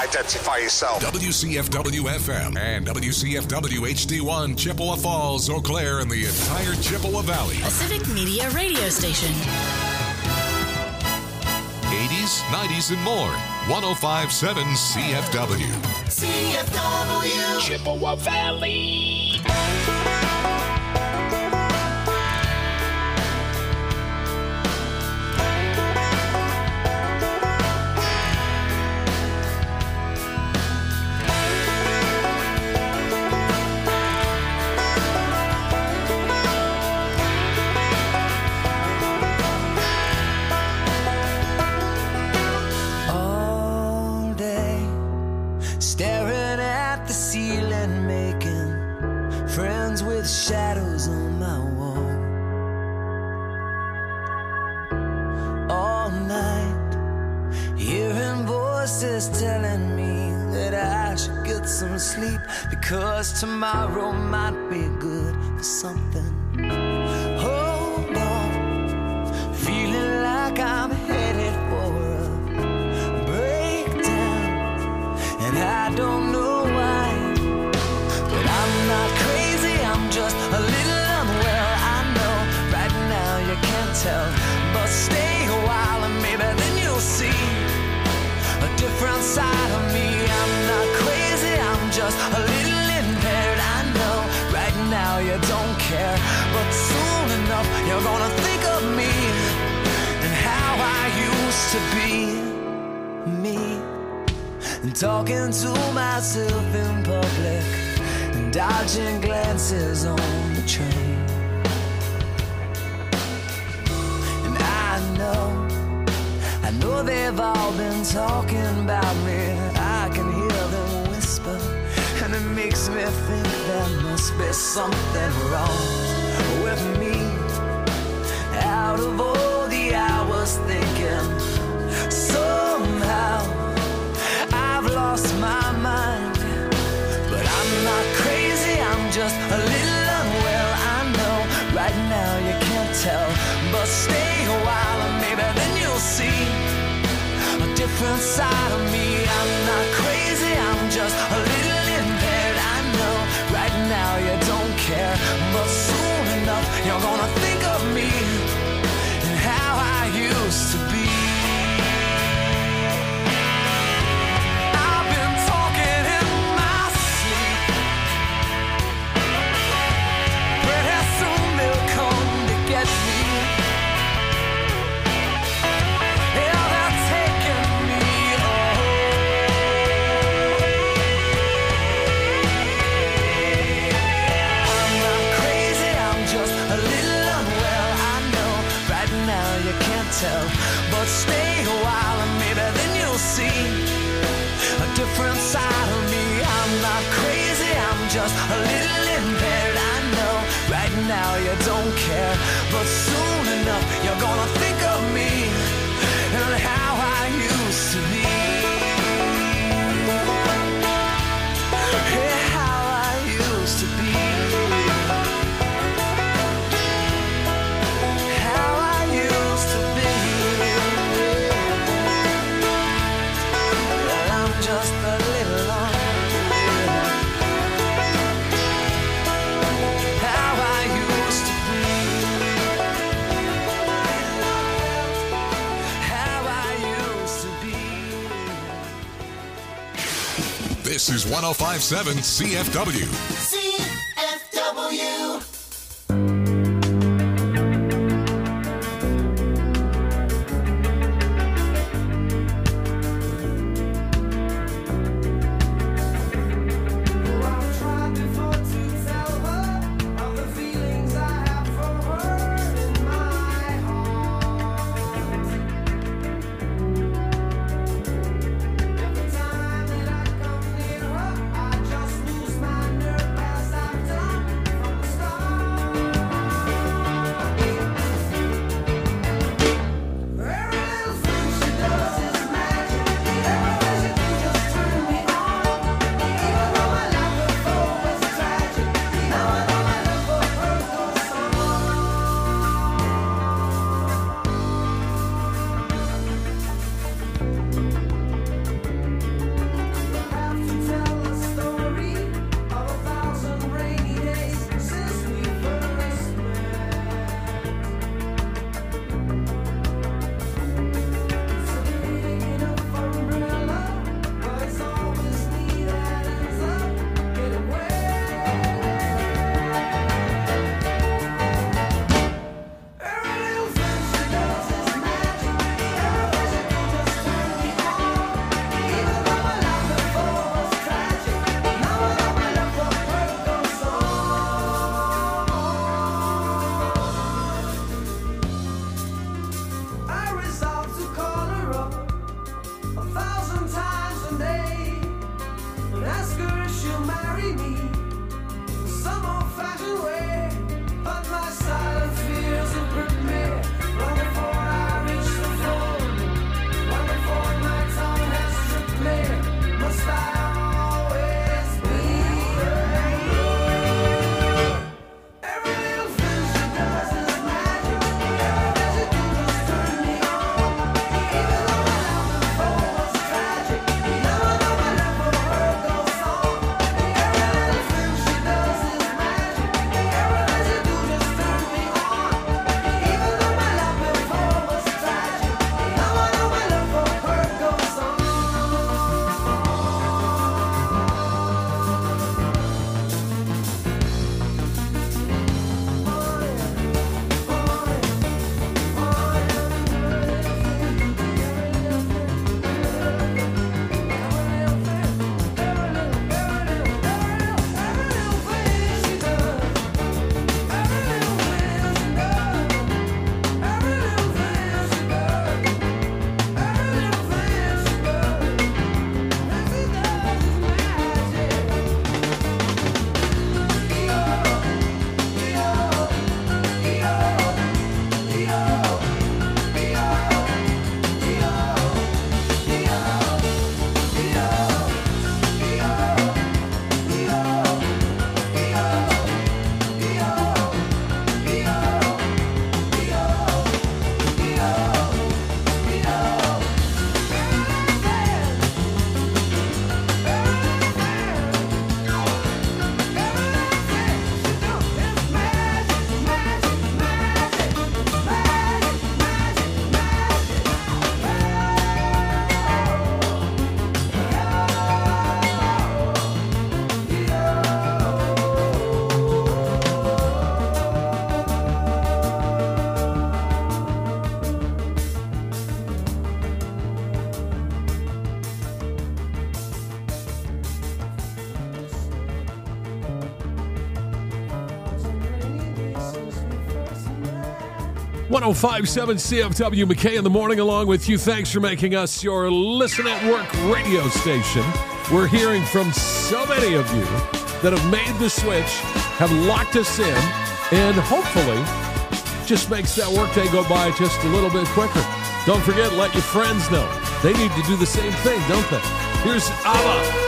identify yourself. WCFW-FM and WCFW-HD1, Chippewa Falls, Eau Claire, and the entire Chippewa Valley. A civic media radio station. 80s, 90s, and more. 105.7 CFW. CFW. Chippewa Valley. Shadows on my wall all night, hearing voices telling me that I should get some sleep, because tomorrow might be good for something. Hold on, feeling like I'm headed for a breakdown, and I don't know why, but I'm not crazy, I'm just a little unwell. I know right now you can't tell, but stay a while and maybe then you'll see a different side of me. I'm not crazy, I'm just a little impaired. I know right now you don't care, but soon enough you're gonna think of me and how I used to be me, and talking to myself in public, dodging glances on the train. And I know they've all been talking about me. I can hear them whisper, and it makes me think there must be something wrong with me. Out of all the hours thinking, somehow I've lost my mind. But I'm not crazy, I'm just a little unwell. I know right now you can't tell, but stay a while and maybe then you'll see a different side of me. I'm not crazy, I'm just a little impaired. I know right now you don't care, but soon enough you're gonna think of me and how I used to be. But stay a while and maybe then you'll see a different side of me. I'm not crazy, I'm just a little impaired. I know right now you don't care, but soon enough you're gonna think of me and how I used to be. Yeah, how I used to be. This is 105.7 CFW. CFW. Nerve 105.7 CFW McKay in the morning along with you. Thanks for making us your Listen at Work radio station. We're hearing from so many of you that have made the switch, have locked us in, and hopefully just makes that workday go by just a little bit quicker. Don't forget, let your friends know. They need to do the same thing, don't they? Here's ABBA.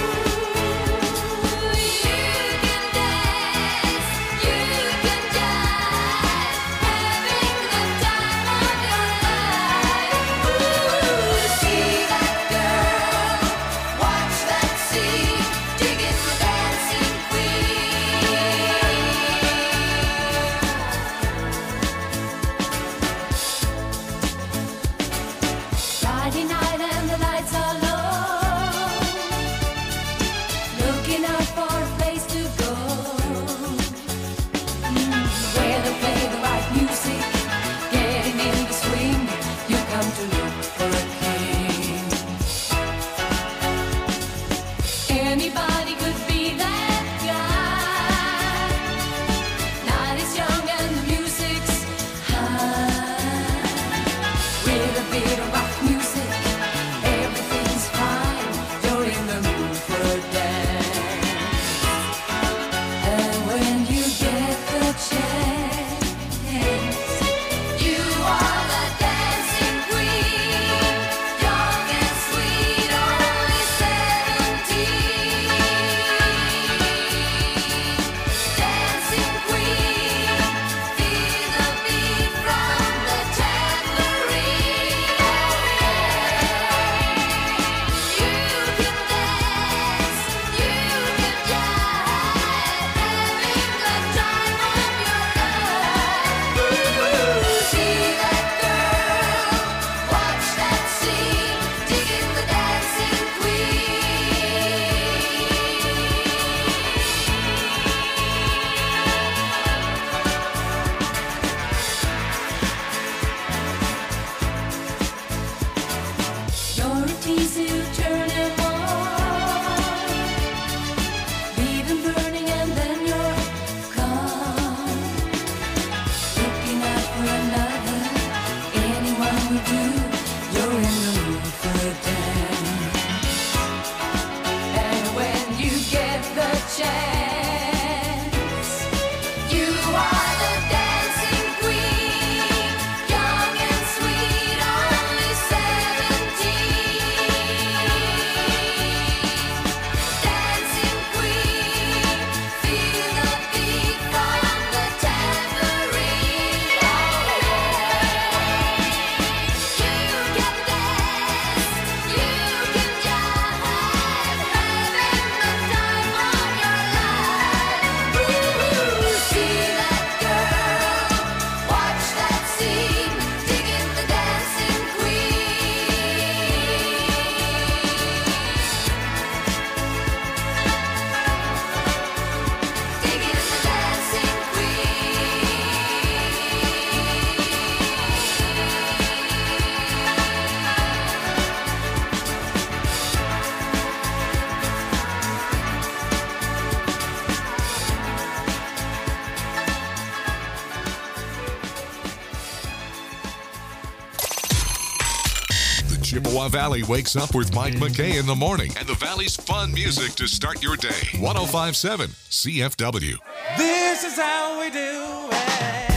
Chippewa Valley wakes up with Mike McKay in the morning and the Valley's fun music to start your day. 105.7 CFW. This is how we do it.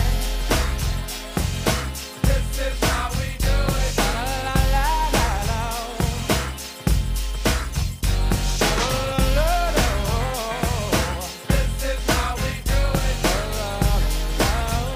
This is how we do it. La, la, la, la, la. La, la, la. This is how we do it. La,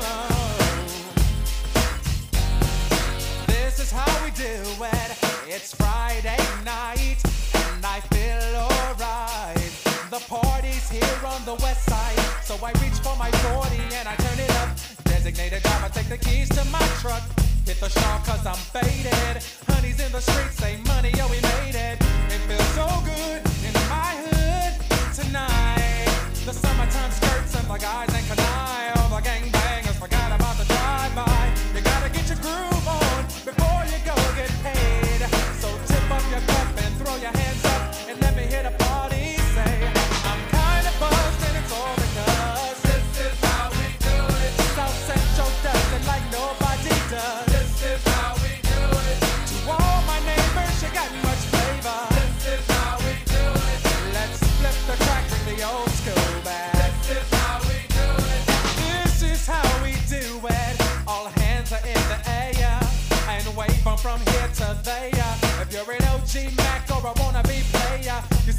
la, la. This is how we do it. It's Friday night and I feel alright. The party's here on the west side, so I reach for my 40 and I turn it up. Designated driver, take the keys to my truck. Hit the shop cause I'm faded. Honey's in the streets, say money, yo, we made it. It feels so good in my hood tonight. The summertime skirts and the guys ain't canine. All the gangbangers forgot about the drive-by. You gotta get your groove on before you go get paid. So tip up your cup and throw your hands up and let me hit a party. Say, I'm kinda buzzed and it's all because this is how we do it. South Central does it like nobody.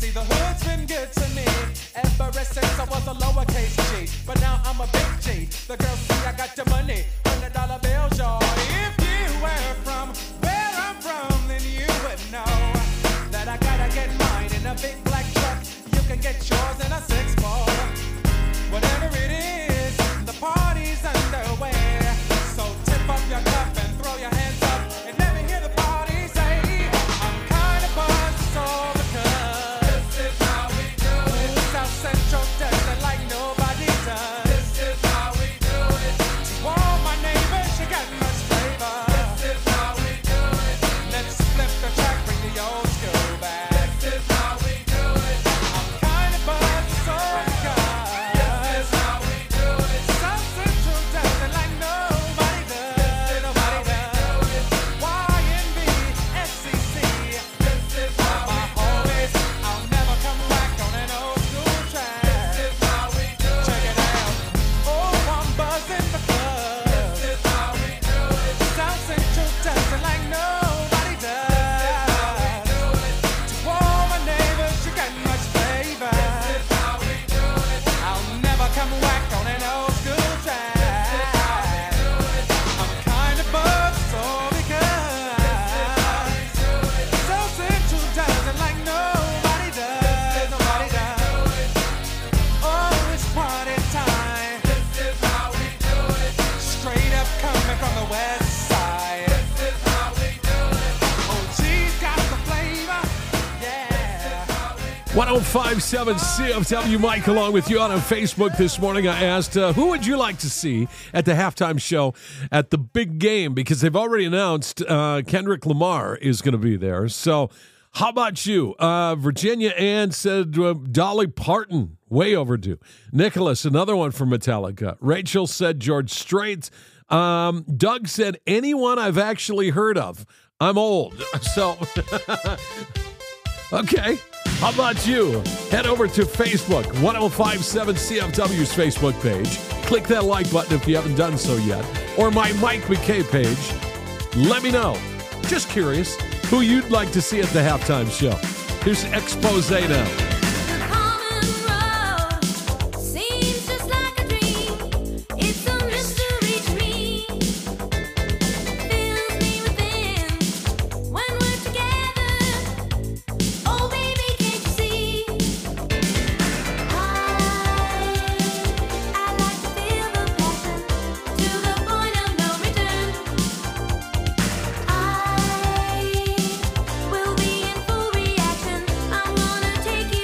See, the hood's been good to me ever since I was a lowercase G. But now I'm a big G. The girls see I got the money, $100 bills, y'all. If you were from where I'm from, then you would know that I gotta get mine in a big black truck. You can get yours in a 6-4. Whatever it is, the party's underway. So tip up your cup and throw your hands up and let me hear the party say, I'm kind of buzzed, so because this is how we do it. South Central does it like nobody does. This is how we do it. To all my neighbors, you got much flavor. This is how we do it. Let's flip the track, bring the old school back. This is how we do it. I'm kind of buzzed, so because this is how we do it. South Central does it like nobody does. Nobody does. YNB, SCC. This is how my homies. I'll never come back on an old school track. This is how we do it. Check it out. Oh, I'm buzzing because this is how we do it. South Central does it like nobody does. This is how we do it. To all my neighbors, you got much flavor. This is how we do it. I'll never come back on an old school track. This is how we do it. I'm kind of buzzed, so because South Central does it like nobody does. Nobody does. Oh, it's party time. This is how we do it. Straight up coming from the west side. This is how we do it. Oh, she's got the flavor. Yeah. 1057 CFW Mike along with you on Facebook this morning. I asked, who would you like to see at the halftime show at the big game? Because they've already announced Kendrick Lamar is going to be there. So how about you? Virginia Ann said Dolly Parton, way overdue. Nicholas, another one from Metallica. Rachel said George Strait. Doug said anyone I've actually heard of. I'm old. So, okay. How about you? Head over to Facebook, 1057 CFW's Facebook page. Click that like button if you haven't done so yet. Or my Mike McKay page. Let me know. Just curious who you'd like to see at the halftime show. Here's Expose now. Take you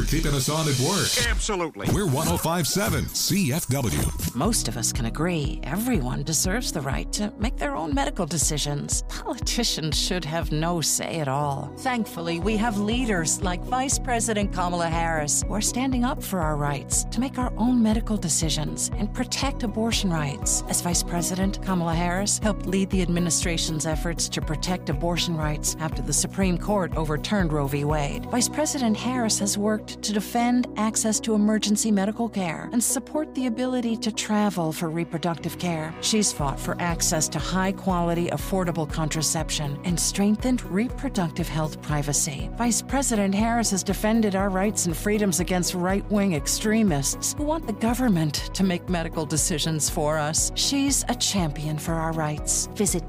keeping us on at work. Absolutely. We're 105.7 CFW. Most of us can agree everyone deserves the right to make their own medical decisions. Politicians should have no say at all. Thankfully, we have leaders like Vice President Kamala Harris who are standing up for our rights to make our own medical decisions and protect abortion rights. As Vice President, Kamala Harris helped lead the administration's efforts to protect abortion rights after the Supreme Court overturned Roe v. Wade. Vice President Harris has worked to defend access to emergency medical care and support the ability to travel for reproductive care. She's fought for access to high-quality, affordable contraception and strengthened reproductive health privacy. Vice President Harris has defended our rights and freedoms against right-wing extremists who want the government to make medical decisions for us. She's a champion for our rights. Visit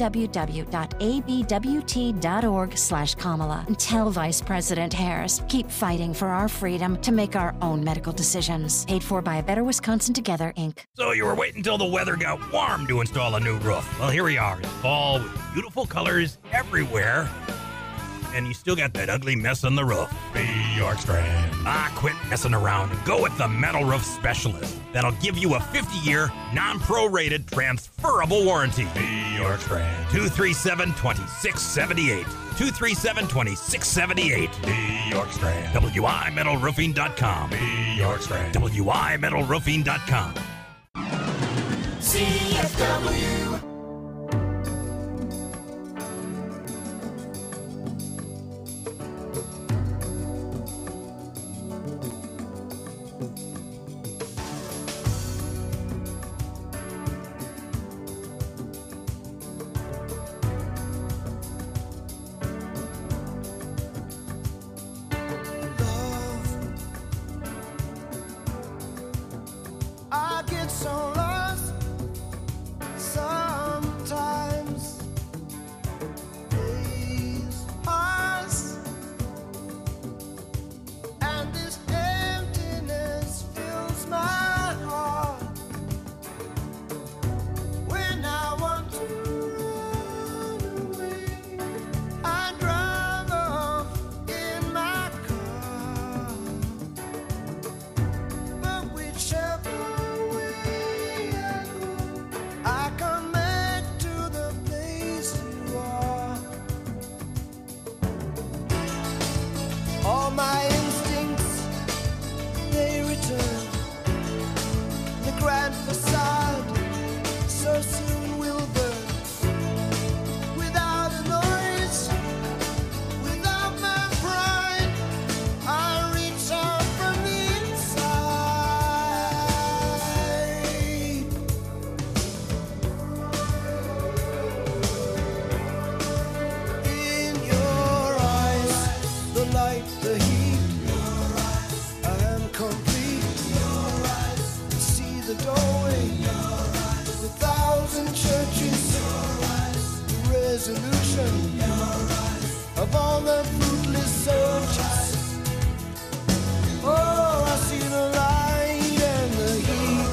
www.abwt.org/Kamala and tell Vice President Harris, keep fighting for our freedom to make our own medical decisions. Paid for by A Better Wisconsin Together, Inc. So you were waiting until the weather got warm to install a new roof. Well, here we are in fall with beautiful colors everywhere. And you still got that ugly mess on the roof. Be York Strand. Quit messing around and go with the Metal Roof Specialist. That'll give you a 50-year, non-prorated, transferable warranty. Be York Strand. 237-2678. 237-2678. Be York Strand. WIMetalRoofing.com. Be York Strand. WIMetalRoofing.com. CFW. I get so lost sometimes. Days pass and this emptiness fills my heart. When I want to run away, I drive off in my car. But whichever I come back to the place you are. All my instincts, they return. The grand facade so soon will burn. Without a noise, without my pride, I reach out from the inside. In your eyes, the light, the heat, I am complete. See the doorway, the thousand churches, the resolution of all the fruitless searches. Oh, I see the light and the heat.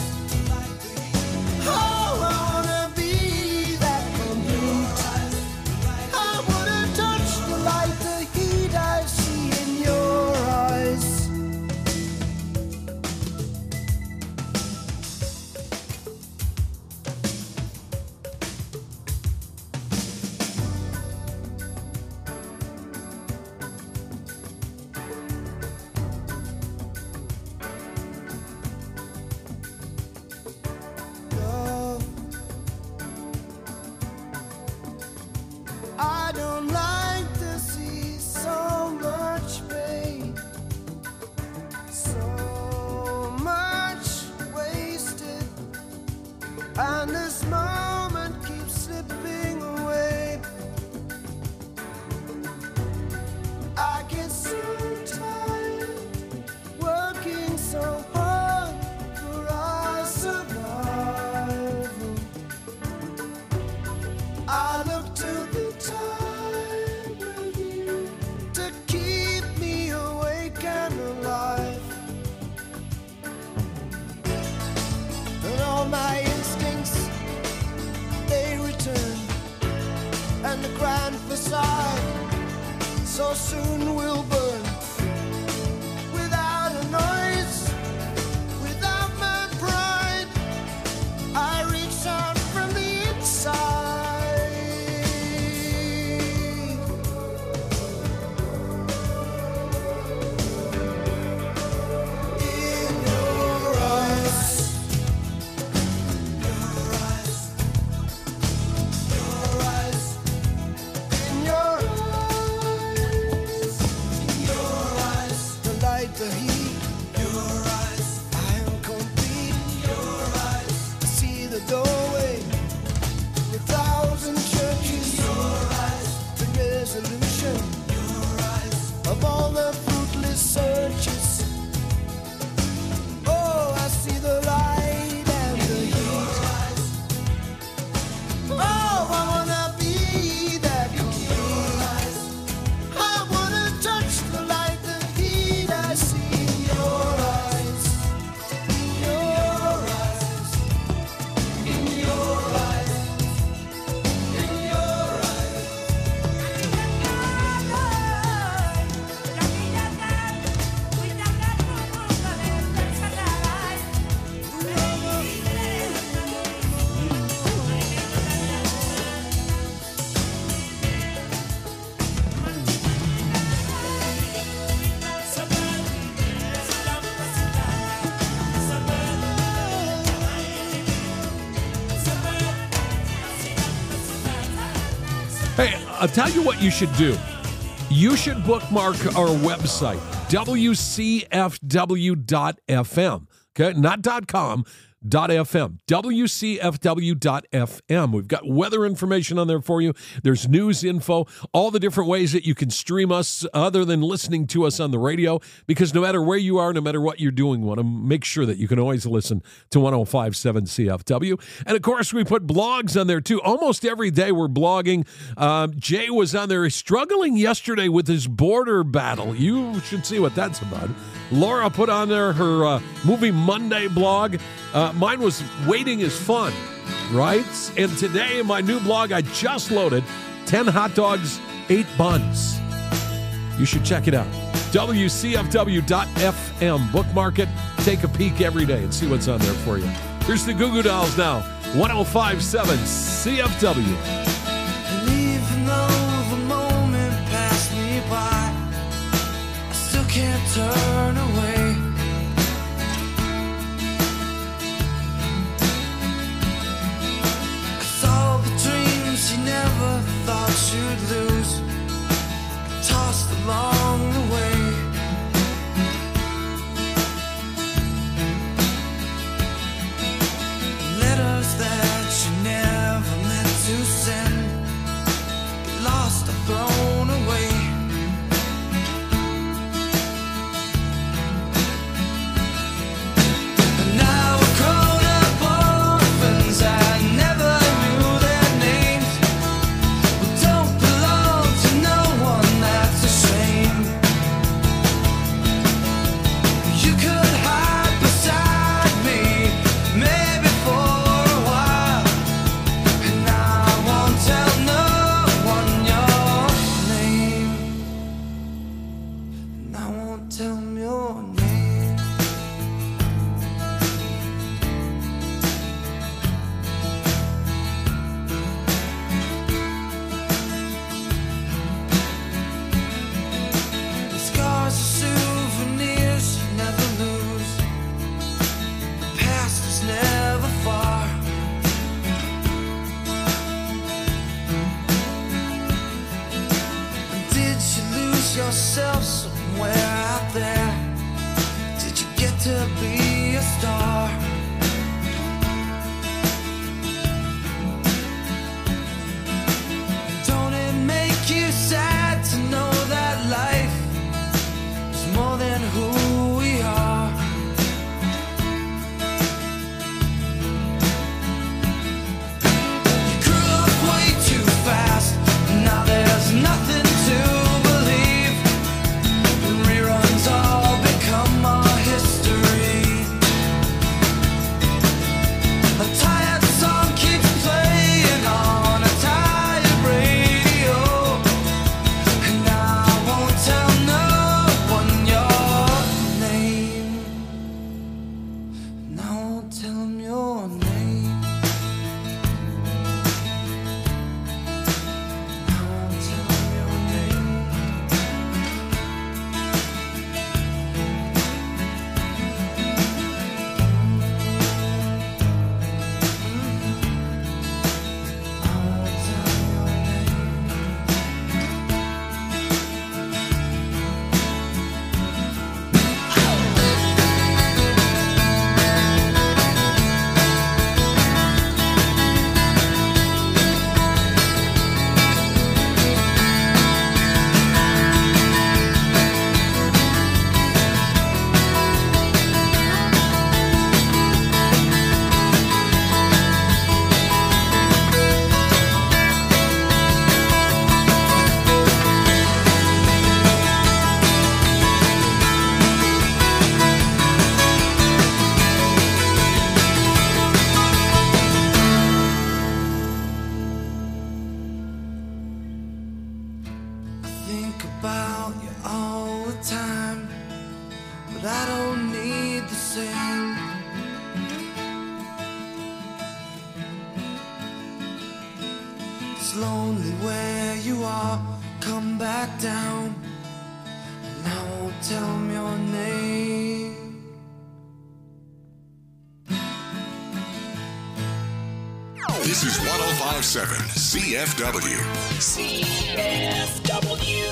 Oh, I wanna be that complete. I wanna touch the light, the heat I see in your eyes. Love, I don't like to see so much pain, so much wasted, and this moment keeps slipping away. I get so tired working so hard for our survival. I look to the time with you to keep me awake and alive. And all my instincts, they return. And the grand facade so soon will burn. I'll tell you what you should do. You should bookmark our website, WCFW.FM. Okay, not .com. .fm, WCFW.FM. We've got weather information on there for you. There's news info, all the different ways that you can stream us other than listening to us on the radio, because no matter where you are, no matter what you're doing, we want to make sure that you can always listen to 105.7 CFW. And, of course, we put blogs on there, too. Almost every day we're blogging. Jay was on there struggling yesterday with his border battle. You should see what that's about. Laura put on there her Movie Monday blog. Mine was Waiting is Fun, right? And today, my new blog I just loaded, 10 hot dogs, 8 buns. You should check it out. WCFW.FM. Bookmark it. Take a peek every day and see what's on there for you. Here's the Goo Goo Dolls now. 105.7 CFW. And even though the moment passed me by, I still can't turn away. 'Cause all the dreams you never thought you'd lose, tossed along the way. Letters that you never meant to send, lost or thrown away. And now we're grown up orphans, I never knew their names. We don't belong to no one, that's a shame. You could hide beside me, maybe for a while, and I won't tell no one your name. And I won't tell them your name. The scars are souvenirs you never lose. The past is never far. And did you lose yourself somewhere out there? Did you get to be a star? Don't it make you sad to know that life is more than who we are? You grew up way too fast, now there's nothing to believe. Reruns all become our history. A tired song keeps playing on a tired radio, and I won't tell no one your name. And I won't tell them your name. I won't tell them your name. I won't tell them your name. I think about you all the time, but I don't need the same. It's lonely where you are, come back down, and I won't tell them your name. This is 105.7 CFW. CFW.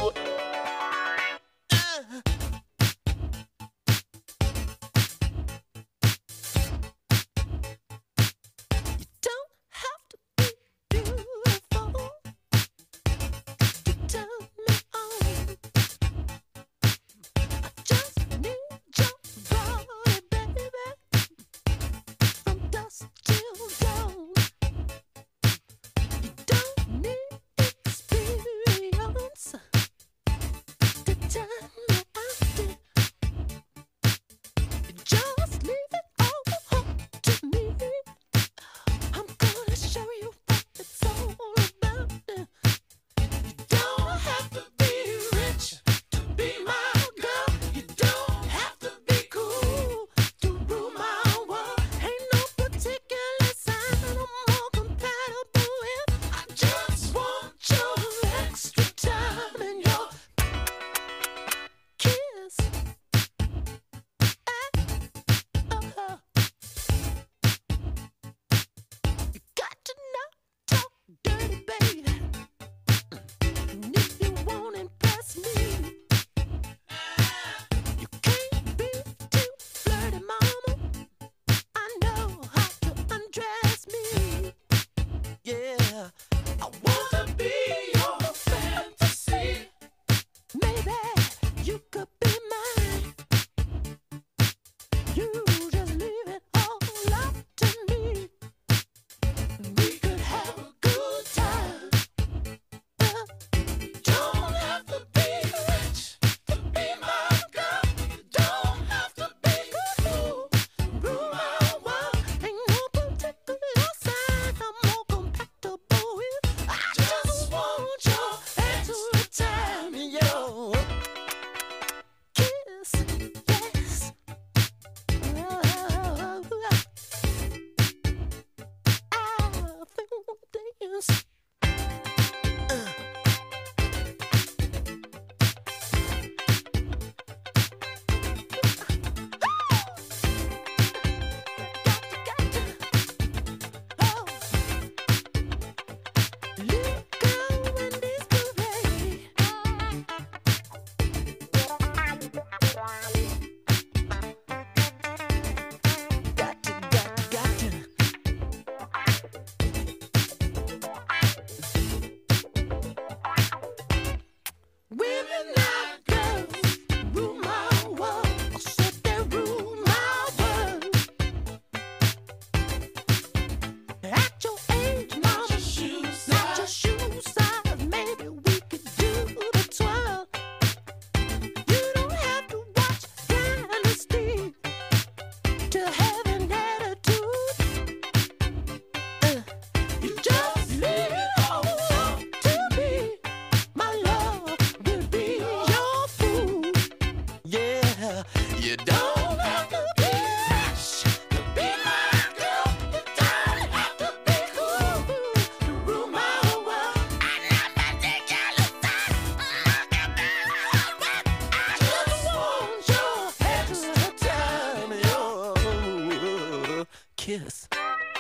Kiss.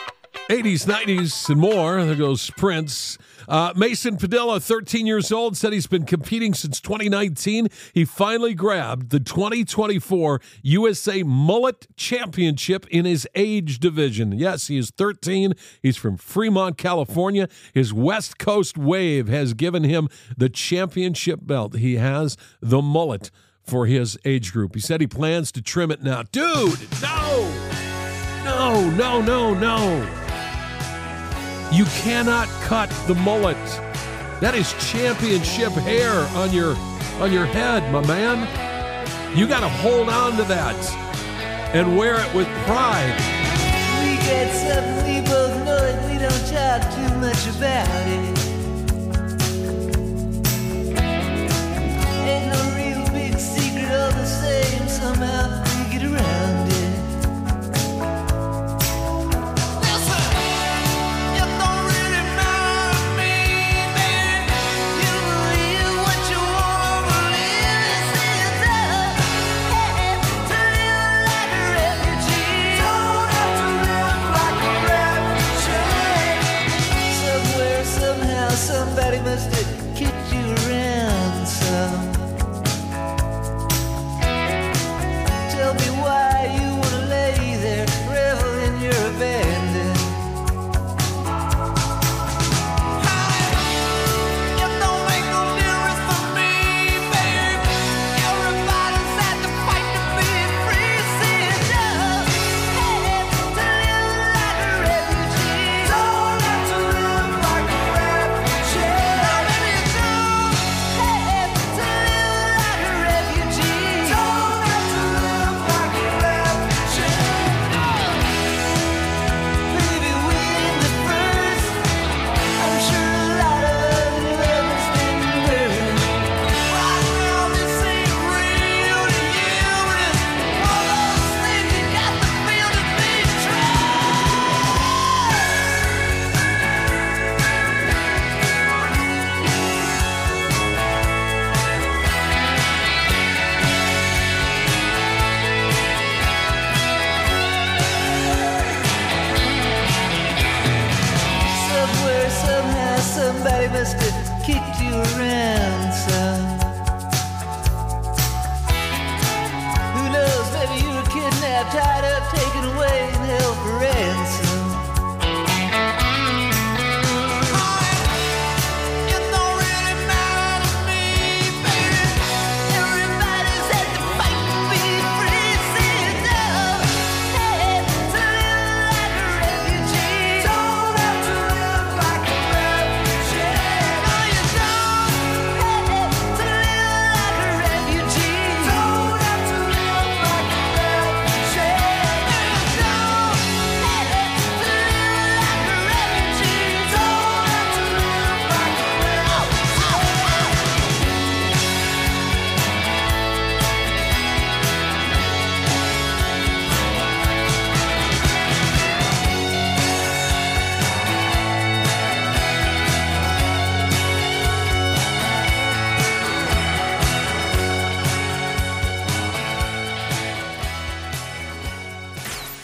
80s, 90s, and more. There goes Prince. Mason Padilla, 13 years old, said he's been competing since 2019. He finally grabbed the 2024 USA Mullet Championship in his age division. Yes, he is 13. He's from Fremont, California. His West Coast wave has given him the championship belt. He has the mullet for his age group. He said he plans to trim it now. Dude, no. You cannot cut the mullet. That is championship hair on your head, my man. You got to hold on to that and wear it with pride. We get something, we both know it. We don't talk too much about it. Ain't no real big secret, all the same. Somehow we get around it.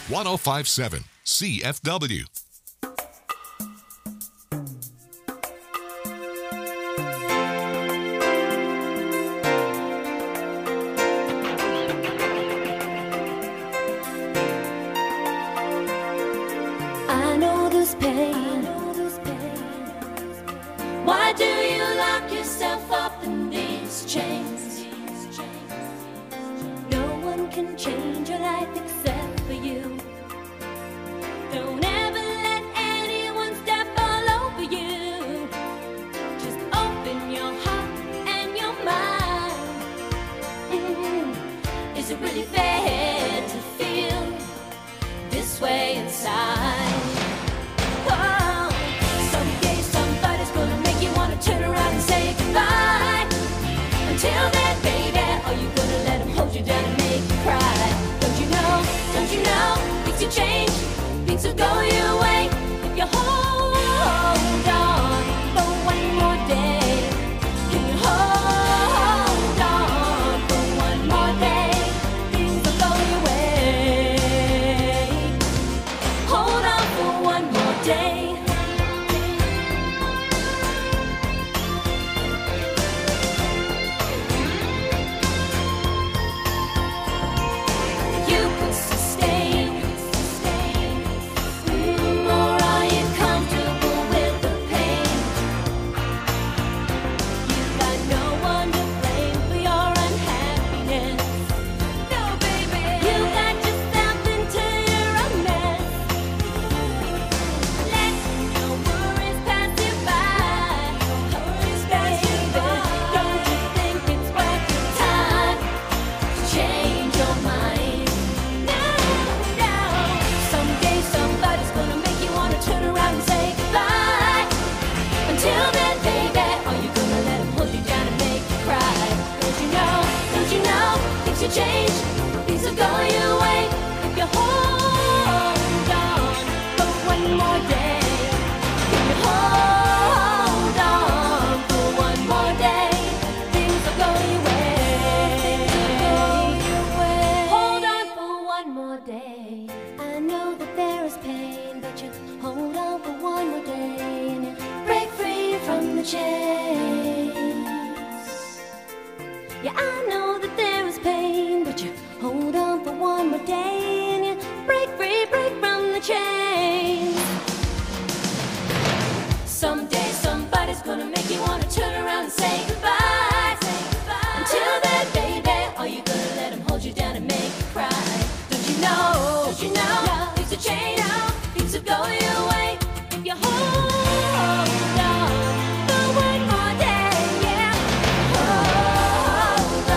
1057 CFW. I know this pain. Why do you lock yourself up in these chains? No one can change your life except for you. Don't ever let anyone step all over you. Just open your heart and your mind. Is it really fair to feel this way inside? Oh, someday somebody's gonna make you wanna turn around and say goodbye. Until then, baby, are you gonna let him hold you down and make you cry? Don't you know, things will change, things will go your way if you hold on for one more day. Can you hold on for one more day? Things will go your way. Hold on for one more day. You could sustain, or are you comfortable with the pain? You got no one to blame for your unhappiness. No, baby, you got yourself into your mess. Let your worries pass you by. Don't you think it's worth your time to change your mind? No. Someday somebody's gonna make you wanna turn around and say goodbye. Until then, baby, are you gonna let him hold you down and make you cry? Don't you know, things will change, things will go your way if you hold on for one more day. If you hold on for one more day, things will go your way. Hold on for one more day. I know that there is pain, but you hold on for one more day and you break free from the chains. Yeah, I know that there is pain, but you hold on for one more day and you break free, break from the chains. Someday somebody's gonna make you wanna turn around and say goodbye. Until then, baby, are you gonna let him hold you down and make you cry? Don't you know, things will change, things will go your way if you hold on for one more day. Yeah, hold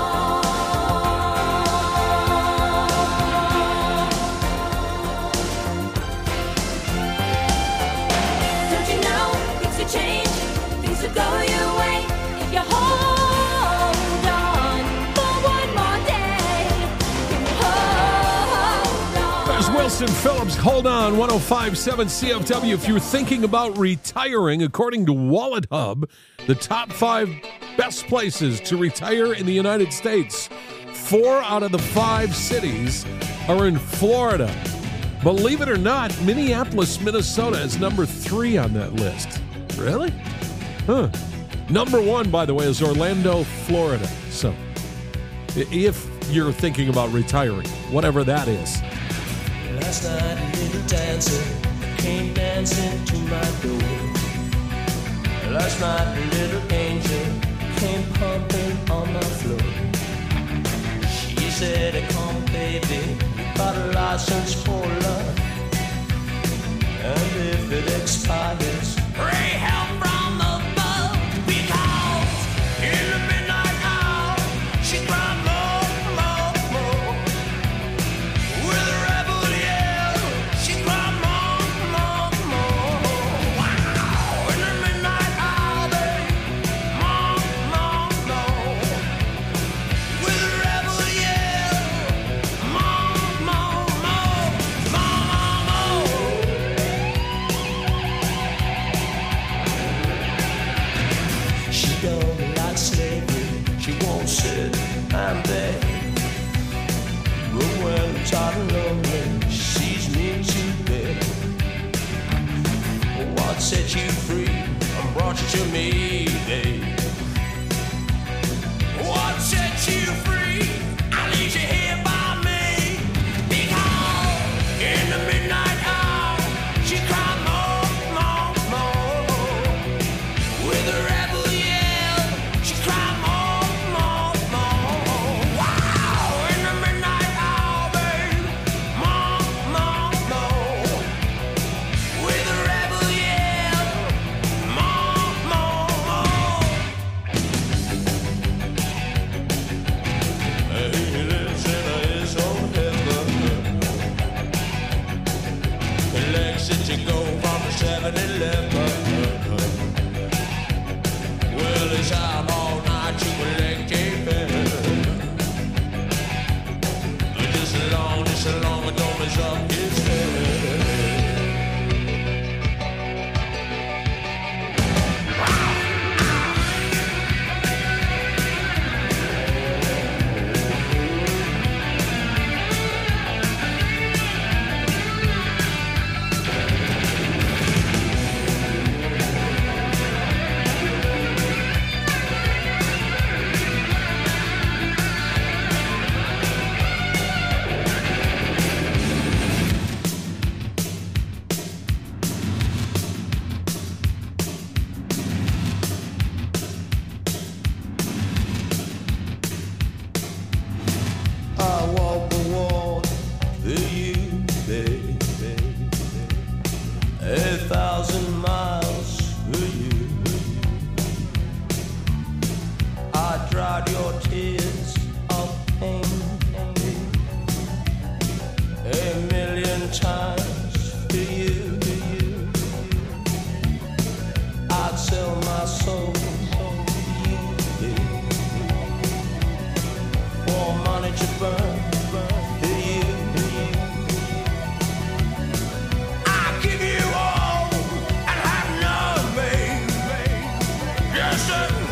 on. Don't you know, things will change, things will go your way if you hold on for one more day. Can you hold on? There's Wilson Phillips. Hold on, 1057 CFW. If you're thinking about retiring, according to Wallet Hub, the top 5 best places to retire in the United States, 4 out of the 5 cities are in Florida. Believe it or not, Minneapolis, Minnesota is number 3 on that list. Really? Huh. Number 1, by the way, is Orlando, Florida. So, if you're thinking about retiring, whatever that is. Last night a little dancer came dancing to my door. Last night a little angel came pumping on my floor. She said, come baby, you got a license for love. And if it expires, pray help from above. Because in the midnight hour, she cried more, more, more. With a rebel yell, she cried more, more, more. Wow! In the midnight hour, babe, more, more, more. With a rebel yell, more, more, more, more, more. She don't like slavery, she won't sit and beg. But when I'm tired and lonely, she set you free and brought you to me, babe. What set you free? I leave you here by me. Because in the midnight hour, she cried more, more, more. With a rebel yell, she cried more, more, more. Wow! In the midnight hour, babe, more, more, more. With a rebel yell, more, more, more. He lives in his own heaven. Legs that you go from the 7-Eleven. Well, it's out all night, you collect a pen. Just as long as don't mess up his head. I walk the walk for you, baby. 1,000 miles for you. I dried your tears of pain 1,000,000 times for you. I'd sell my soul for you, baby. For money to burn for you. I give you all and have none, babe. Just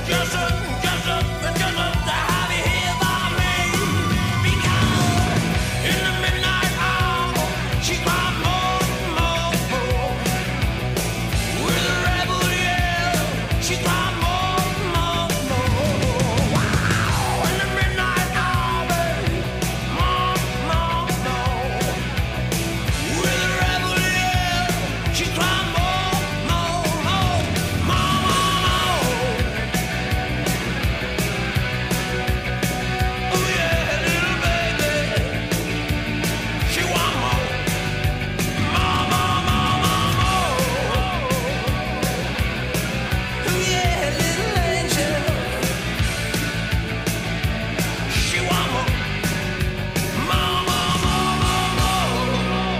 to have you here by me. Because in the midnight hour, she cried more, more, more. With a rebel yell, she cried more, more, more. Wow! In the midnight hour, babe, more, more, more. With a rebel yell, she cried more, more, more, more, more. Oh yeah, little baby, she want more, more, more, more, more, more. Oh yeah, little angel, she want more, more, more, more,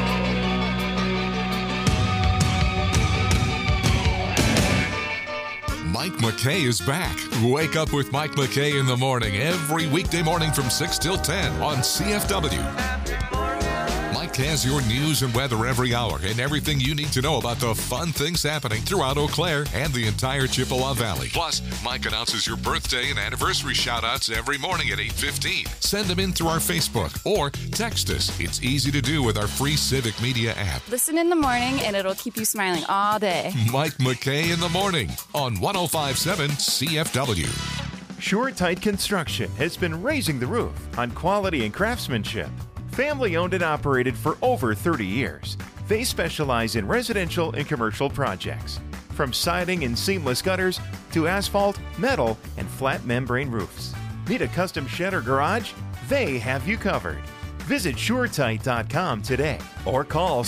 more, more. Mike McKay is back. Wake up with Mike McKay in the morning every weekday morning from 6 till 10 on CFW. Mike has your news and weather every hour and everything you need to know about the fun things happening throughout Eau Claire and the entire Chippewa Valley. Plus, Mike announces your birthday and anniversary shout-outs every morning at 8:15. Send them in through our Facebook or text us. It's easy to do with our free Civic Media app. Listen in the morning and it'll keep you smiling all day. Mike McKay in the morning on 105.7 CFW. SureTight Construction has been raising the roof on quality and craftsmanship. Family owned and operated for over 30 years. They specialize in residential and commercial projects, from siding and seamless gutters to asphalt, metal, and flat membrane roofs. Need a custom shed or garage? They have you covered. Visit SureTight.com today or call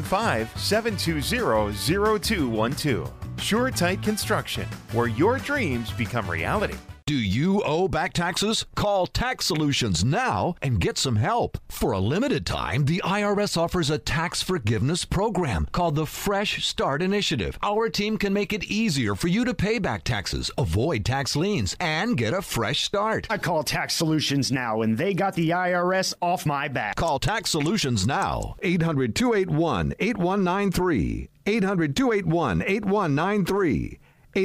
715-720-0212. SureTight Construction, where your dreams become reality. Do you owe back taxes? Call Tax Solutions now and get some help. For a limited time, the IRS offers a tax forgiveness program called the Fresh Start Initiative. Our team can make it easier for you to pay back taxes, avoid tax liens, and get a fresh start. I call Tax Solutions now, and they got the IRS off my back. Call Tax Solutions now. 800-281-8193. 800-281-8193.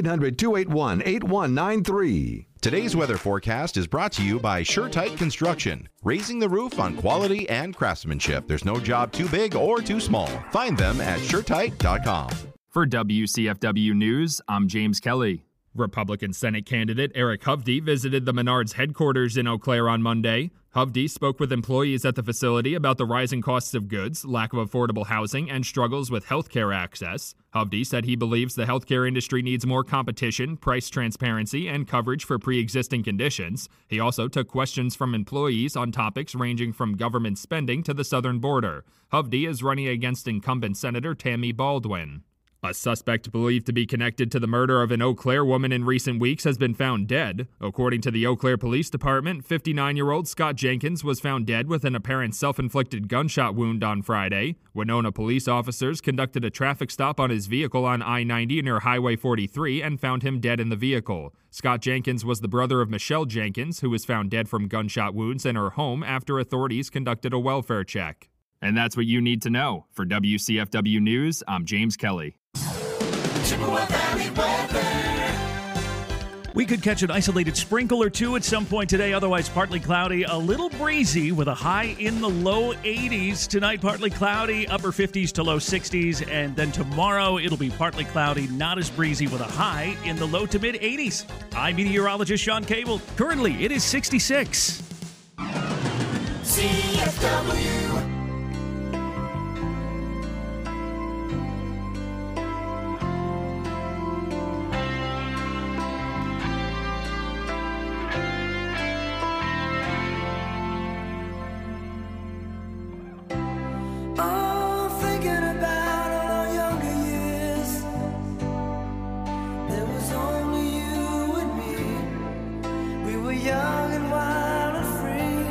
800-281-8193. Today's weather forecast is brought to you by SureTight Construction, raising the roof on quality and craftsmanship. There's no job too big or too small. Find them at SureTight.com. For WCFW News, I'm James Kelly. Republican Senate candidate Eric Hovde visited the Menards headquarters in Eau Claire on Monday. Hovde spoke with employees at the facility about the rising costs of goods, lack of affordable housing, and struggles with health care access. Hovde said he believes the healthcare industry needs more competition, price transparency, and coverage for pre-existing conditions. He also took questions from employees on topics ranging from government spending to the southern border. Hovde is running against incumbent Senator Tammy Baldwin. A suspect believed to be connected to the murder of an Eau Claire woman in recent weeks has been found dead. According to the Eau Claire Police Department, 59-year-old Scott Jenkins was found dead with an apparent self-inflicted gunshot wound on Friday. Winona police officers conducted a traffic stop on his vehicle on I-90 near Highway 43 and found him dead in the vehicle. Scott Jenkins was the brother of Michelle Jenkins, who was found dead from gunshot wounds in her home after authorities conducted a welfare check. And that's what you need to know. For WCFW News, I'm James Kelly. Chippewa Valley weather. We could catch an isolated sprinkle or two at some point today, otherwise partly cloudy, a little breezy with a high in the low 80s. Tonight, partly cloudy, upper 50s to low 60s, and then tomorrow it'll be partly cloudy, not as breezy with a high in the low to mid 80s. I'm meteorologist Sean Cable. Currently, it is 66. CFW. Young and wild and free.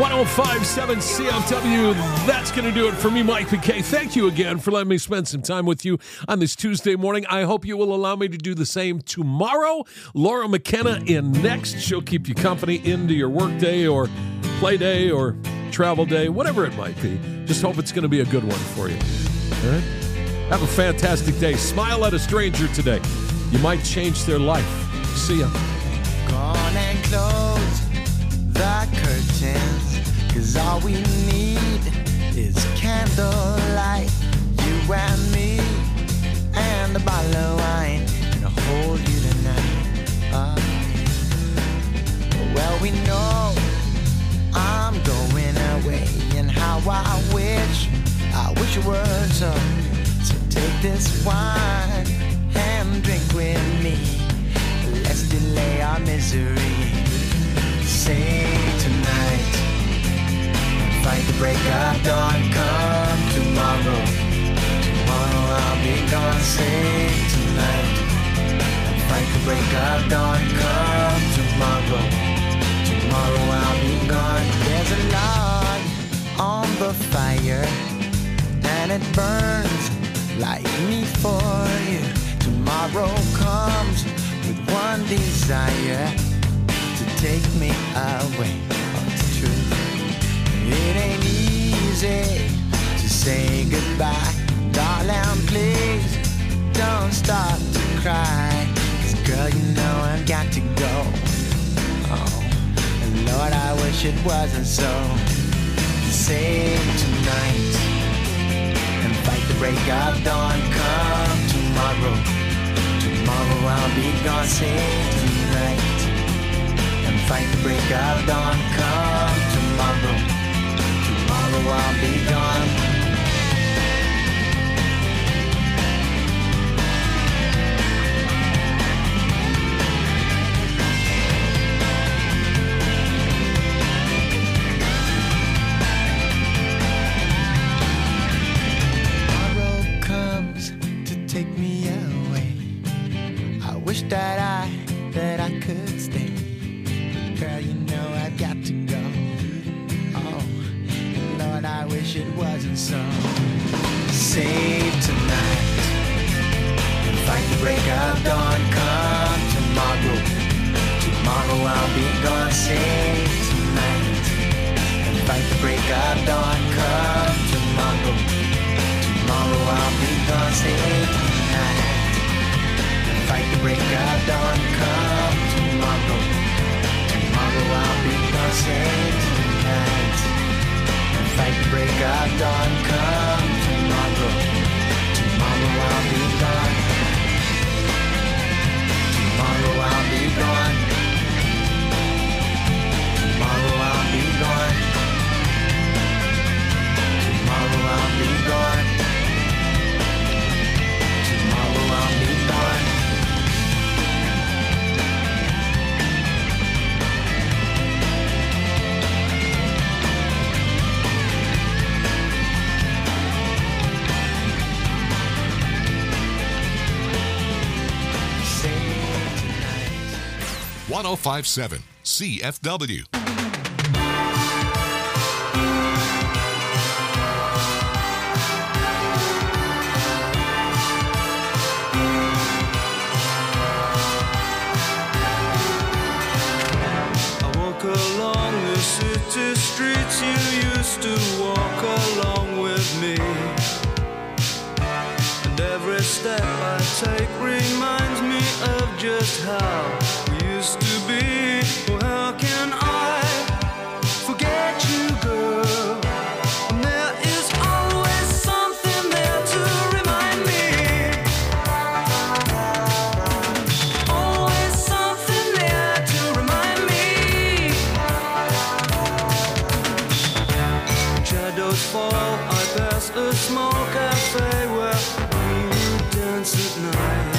105.7 CFW. That's going to do it for me, Mike McKay. Thank you again for letting me spend some time with you on this Tuesday morning. I hope you will allow me to do the same tomorrow. Laura McKenna in next. She'll keep you company into your work day or play day or travel day, whatever it might be. Just hope it's going to be a good one for you. All right? Have a fantastic day. Smile at a stranger today. You might change their life. See ya. Gone and close the curtains, 'cause all we need is candlelight. You and me and a bottle of wine, and I'll hold you tonight. Well, we know I'm going away, and how I wish it were so. So take this wine and drink with me. Let's delay our misery. Sing tonight, fight the break of dawn. Come tomorrow, tomorrow I'll be gone. Sing tonight, fight the break of dawn. Come tomorrow, tomorrow I'll be gone. There's a log on the fire, and it burns like me for you. Tomorrow comes with one desire, to take me away. Oh, it's true. It ain't easy to say goodbye. Darling, please don't start to cry. 'Cause girl, you know I've got to go. Oh, and Lord, I wish it wasn't so. Save tonight and fight the break of dawn. Come tomorrow, tomorrow I'll be gone. Save tonight and fight the break of dawn. Come tomorrow, tomorrow I'll be gone. Tomorrow comes to take me away. I wish that I could stay. Girl, you know I've got to go. Oh, Lord, I wish it wasn't so. Save tonight and fight the break of dawn. Come tomorrow, tomorrow I'll be gone. Save tonight and fight the break of dawn. Come tomorrow, tomorrow I'll be gone. Save tonight and fight the break of dawn. Come tomorrow, tomorrow I'll be gone. Save tonight and fight the break of dawn. Come tomorrow, tomorrow I'll be gone. Tomorrow I'll be gone. Tomorrow I'll be gone. Tomorrow I'll be gone. Tomorrow I'll be gone. Save tonight. 105.7 CFW. I walk along the city streets you used to walk along with me. And every step I take reminds me of just how we used to be. Well, how can I forget you, girl? And there is always something there to remind me. Always something there to remind me. Shadows fall, I pass a small cafe where we would dance at night.